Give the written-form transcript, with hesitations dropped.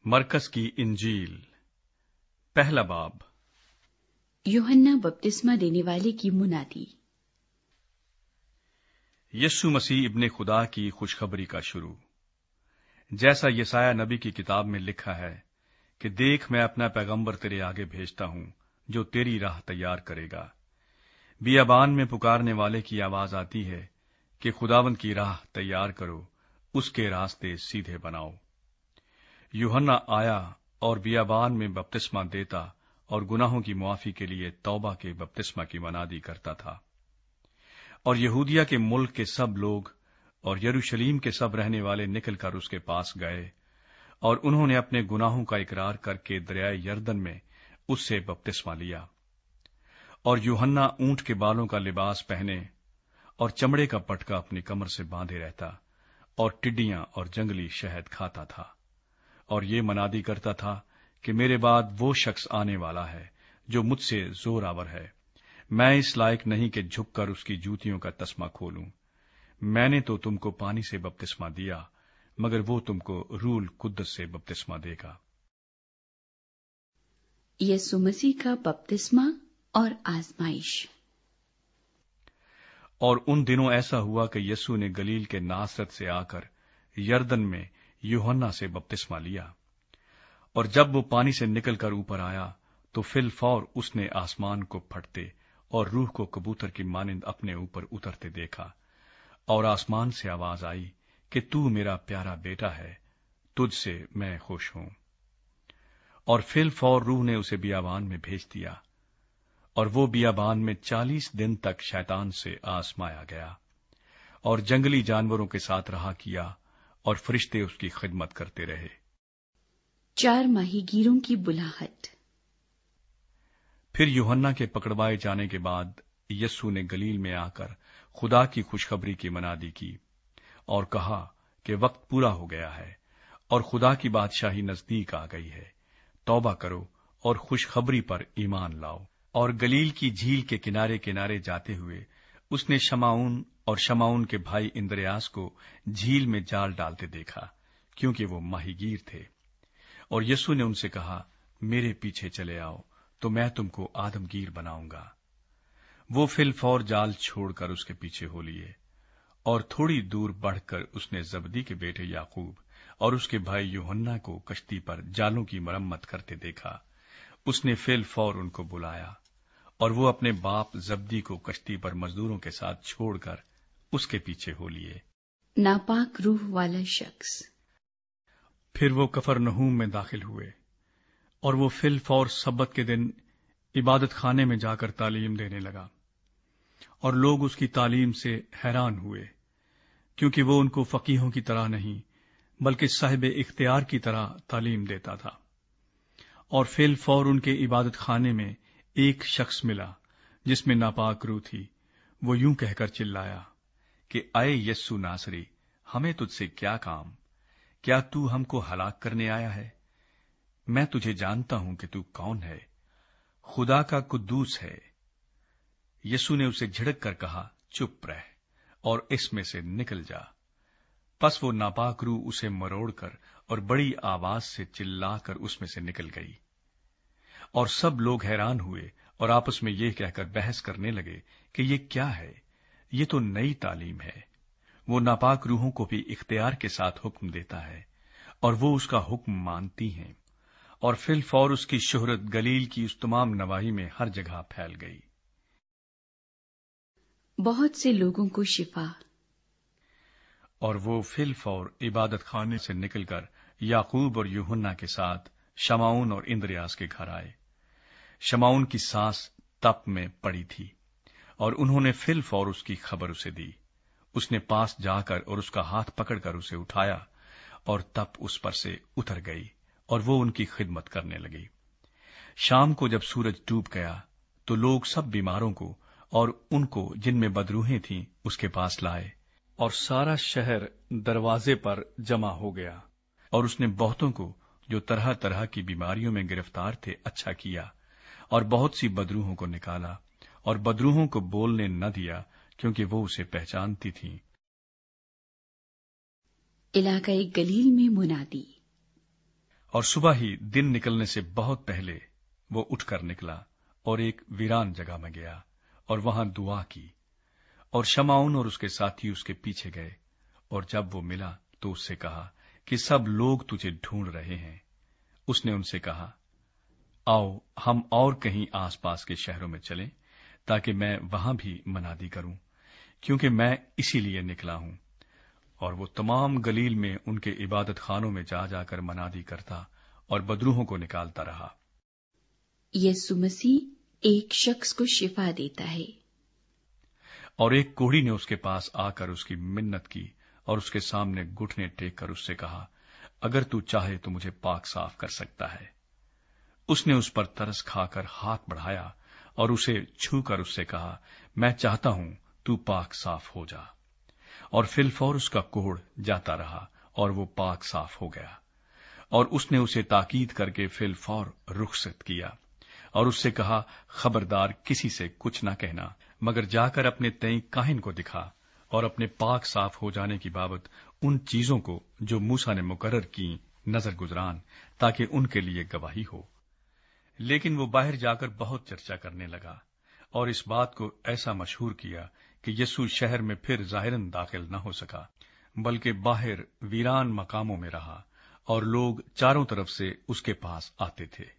मरकस की इंजील पहला बाब। यूहन्ना बपतिस्मा देने वाले की मुनादी। यीशु मसीह इब्ने खुदा की खुशखबरी का शुरू। जैसा यसाया नबी की किताब में लिखा है कि देख, मैं अपना पैगंबर तेरे आगे भेजता हूं, जो तेरी राह तैयार करेगा। बियाबान में पुकारने वाले की आवाज आती है कि खुदावंद की राह तैयार करो, उसके रास्ते सीधे बनाओ। यूहन्ना आया और बियाबान में बपतिस्मा देता और गुनाहों की मुआफी के लिए तौबा के बपतिस्मा की मनादी करता था। और यहूदिया के मुल्क के सब लोग और यरूशलेम के सब रहने वाले निकलकर उसके पास गए, और उन्होंने अपने गुनाहों का इकरार करके दरियाए यरदन में उससे बपतिस्मा लिया। और यूहन्ना ऊंट के बालों का लिबास पहने और चमड़े का पटका अपनी कमर से बांधे रहता और टिड्डियां और जंगली शहद खाता था, और ये मनादी करता था कि मेरे बाद वो शख्स आने वाला है जो मुझसे जोरावर है। मैं इस लायक नहीं कि झुककर उसकी जूतियों का तस्मा खोलूं। मैंने तो तुमको पानी से बपतिस्मा दिया, मगर वो तुमको रूल कुद्दस से बपतिस्मा देगा। यीशु मसीह का बपतिस्मा और आजमाइश। और उन दिनों ऐसा हुआ कि यीशु ने गलील के नासरत से आकर यरदन में यूहन्ना से बपतिस्मा लिया। और जब वो पानी से निकलकर ऊपर आया तो फिलफौर उसने आसमान को फटते और रूह को कबूतर की मानिंद अपने ऊपर उतरते देखा, और आसमान से आवाज आई कि तू मेरा प्यारा बेटा है, तुझसे मैं खुश हूं। और फिलफौर रूह ने उसे बियाबान में भेज दिया, और वो बियाबान में 40 दिन तक शैतान से आजमाया गया, और जंगली जानवरों के साथ रहा किया, और फरिश्ते उसकी खिदमत करते रहे। 4 माहीगीरों की बुलाहट। फिर यूहन्ना के पकड़वाए जाने के बाद यीशु ने गलील में आकर खुदा की खुशखबरी की मनादी की और कहा कि वक्त पूरा हो गया है और खुदा की बादशाही नजदीक आ गई है। तौबा करो और खुशखबरी पर ईमान लाओ। और गलील की झील के किनारे किनारे जाते हुए उसने शमाउन और शमाउन के भाई इंद्रियास को झील में जाल डालते देखा, क्योंकि वो माहीगीर थे। और यीशु ने उनसे कहा, मेरे पीछे चले आओ तो मैं तुमको आदमगीर बनाऊंगा। वो फिलफौर जाल छोड़कर उसके पीछे हो लिए, और थोड़ी दूर बढ़कर उसने जबदी के बेटे याकूब और उसके भाई यूहन्ना को कश्ती पर जालों की मरम्मत करते देखा। उसने फिलफौर उनको बुलाया, और वो अपने बाप जबदी को कश्ती पर मजदूरों के साथ छोड़कर उसके पीछे हो लिए। नापाक रूह वाला शख्स। फिर वो कफरनहूम में दाखिल हुए, और वो फिलफौर सब्बत के दिन इबादत खाने में जाकर तालीम देने लगा, और लोग उसकी तालीम से हैरान हुए, क्योंकि वो उनको फकीहों की तरह नहीं बल्कि साहिब इख्तियार की तरह तालीम देता था। और फिलफौर उनके इबादत खाने में एक शख्स मिला जिसमें नापाक रूह थी। वो यूं कहकर चिल्लाया कि आए यस्सु नासरी, हमें तुझसे क्या काम? क्या तू हमको हलाक करने आया है? मैं तुझे जानता हूं कि तू कौन है, खुदा का कुद्दूस है। यीशु ने उसे झिड़क कर कहा, चुप रह और इसमें से निकल जा। पस वो नापाक रूह उसे मरोड़कर और बड़ी आवाज से चिल्लाकर उसमें से निकल गई। और सब लोग हैरान हुए और आपस में ये कहकर बहस करने लगे कि ये क्या है? ये तो नई तालीम है। वो नापाक रूहों को भी इख्तियार के साथ हुक्म देता है, और वो उसका हुक्म मानती हैं। और फिलफौर उसकी शोहरत गलील की उस तमाम नवाही में हर जगह फैल गई। बहुत से लोगों को शिफा। और वो फिलफौर इबादत खाने से निकलकर याकूब और यूहन्ना के साथ शमाउन और इंद्रियास के घर आए। शमाउन की सांस तप में पड़ी थी, और उन्होंने फिलफौर उसकी खबर उसे दी। उसने पास जाकर और उसका हाथ पकड़कर उसे उठाया, और तप उस पर से उतर गई, और वो उनकी खिदमत करने लगी। शाम को जब सूरज डूब गया तो लोग सब बीमारों को और उनको जिनमें बदरूहें थीं उसके पास लाए, और सारा शहर दरवाजे पर जमा हो गया। और उसने बहुतों को जो तरह तरह की बीमारियों में गिरफ्तार थे अच्छा किया, और बहुत सी बदरूहों को निकाला, और बदरूहों को बोलने न दिया, क्योंकि वो उसे पहचानती थीं। इलाका गलील में मुनादी। और सुबह ही दिन निकलने से बहुत पहले वो उठकर निकला और एक वीरान जगह में गया और वहां दुआ की। और शमौन और उसके साथी उसके पीछे गए, और जब वो मिला तो उससे कहा कि सब लोग तुझे ढूंढ रहे हैं। उसने उनसे कहा, आओ हम और कहीं आसपास के शहरों में चलें, ताकि मैं वहां भी मनादी करूं, क्योंकि मैं इसीलिए निकला हूं। और वो तमाम गलील में उनके इबादत खानों में जा जाकर मनादी करता और बदरूहों को निकालता रहा। यीशु मसीह एक शख्स को शिफा देता है। और एक कोढ़ी ने उसके पास आकर उसकी मिन्नत की और उसके सामने घुटने टेक कर उससे कहा, अगर तू चाहे तो मुझे पाक साफ कर सकता है। उसने उस पर तरस खाकर हाथ बढ़ाया और उसे छूकर उससे कहा, मैं चाहता हूं तू पाक साफ हो जा। और फिलफौर उसका कोढ़ जाता रहा और वो पाक साफ हो गया। और उसने उसे ताकीद करके फिलफौर रुखसत किया और उससे कहा, खबरदार किसी से कुछ न कहना, मगर जाकर अपने तई काहिन को दिखा और अपने पाक साफ हो जाने की बाबत उन चीजों को जो मूसा ने मुकर्रर की नजर गुजरान, ताकि उनके लिए गवाही हो। लेकिन वो बाहर जाकर बहुत चर्चा करने लगा और इस बात को ऐसा मशहूर किया कि यीशु शहर में फिर जाहिरन दाखिल न हो सका, बल्कि बाहर वीरान मकामों में रहा और लोग चारों तरफ से उसके पास आते थे।